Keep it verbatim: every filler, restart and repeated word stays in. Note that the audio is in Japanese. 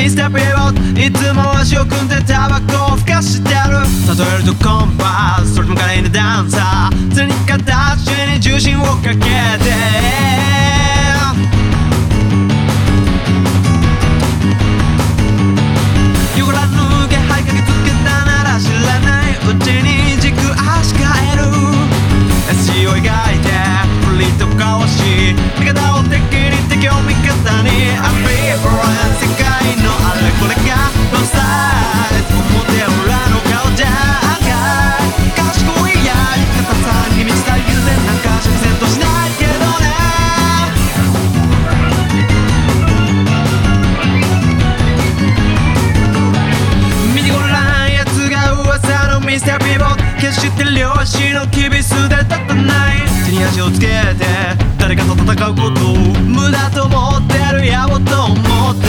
ミスターピーボーいつも足を組んでタバコをふかしてる。例えるとコンパス、それとも華麗なダンサー、常に形に重心をかけて汚らぬ気配駆けつけたなら知らないうちに軸足変える。 エスジー を描いてフリーとかわし味方を敵に敵を味方にアンビバランス世界のあれこれがノンスタイル表裏の顔じゃが賢いやり方さに満ちた友禅なんか釈然としないけどね。見てごらんやつが噂のミスターピーボー決して漁師のキビスで立たない。手に足をつけて誰かと戦うことを無駄と思ってる野暮と思って